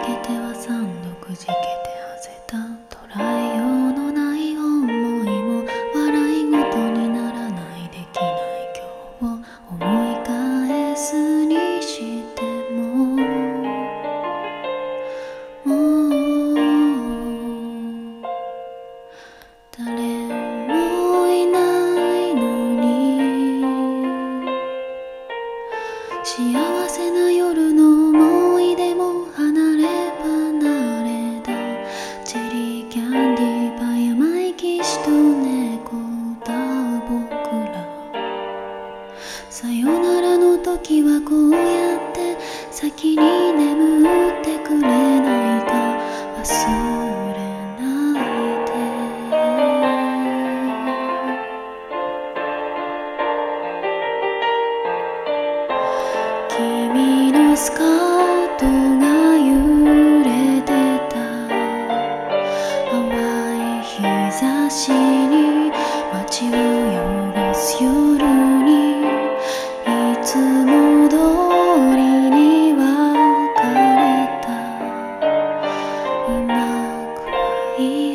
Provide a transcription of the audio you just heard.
けては三度くじけて馳せた捉えようのない思いも笑い事にならないできない今日を思い返すにしてももう誰もいないのに幸せな夜の思い出も離れ離れだチェリーキャンディーパイ甘い騎士と猫だ僕らさよならの時はこうやって先に眠ってくれないか忘れないで君のスカートが揺れてた淡い日差しに街を汚す夜にいつも通りに別れたうまくはい